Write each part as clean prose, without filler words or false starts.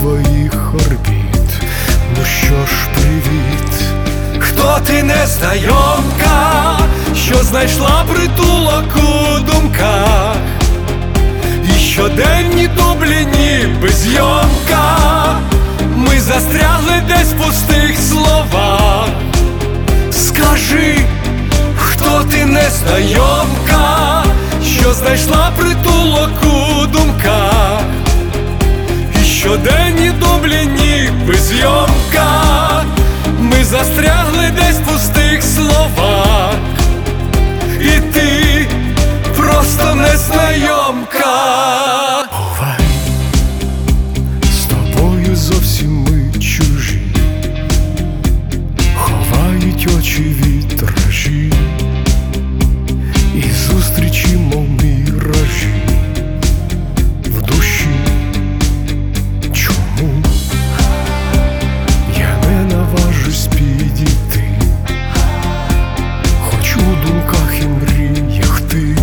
своїх орбіт. Ну що ж, привіт. Хто ти, незнайомка, що знайшла притулок у думках? І щоденні дублі ніби зйомка. Ми застрягли десь в пустих словах. Скажи, хто ти, незнайомка, що знайшла притулок у думках? І щоденні дублі ніби зйомка. Ми застрягли десь в пустих словах. І ти просто незнайомка. Бувай, з тобою зовсім ми чужі. Ховають очі вітражі, і зустрічі, мов міражі в душі. Чому я не наважусь підійти, хоч у думках і мріях ти?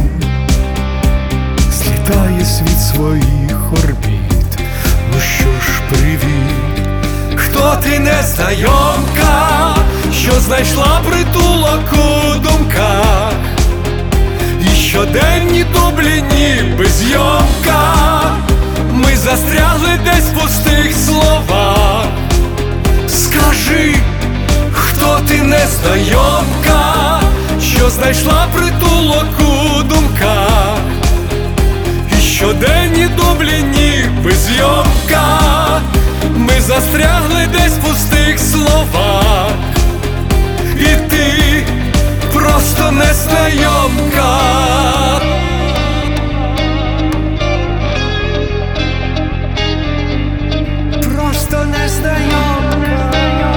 Злітає світ своїх орбіт. Ну що ж, привіт. Хто ти, незнайомка, що знайшла притулок у думках? І щоденні дублі ніби зйомка. Ми застрягли десь в пустих словах. Скажи, хто ти, незнайомка, що знайшла притулок у думках? І щоденні дублі ніби зйомка. Ми застрягли десь в пустих словах. І ти просто незнайомка. Просто незнайомка.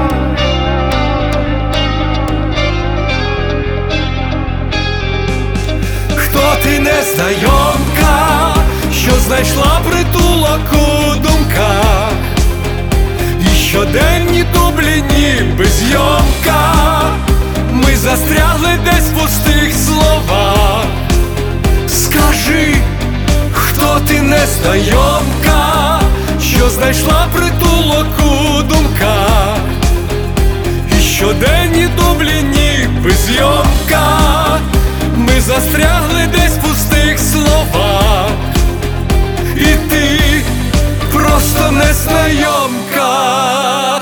Хто ти, незнайомка, що знайшла притулок у думках? І щоденні дублі ніби зйомка. Ми застрягли десь в пустих словах. Скажи, хто ти, незнайомка, що знайшла притулок у думках? І щоденні дублі ніби зйомка. Ми застрягли десь в пустих словах. І ти просто незнайомка.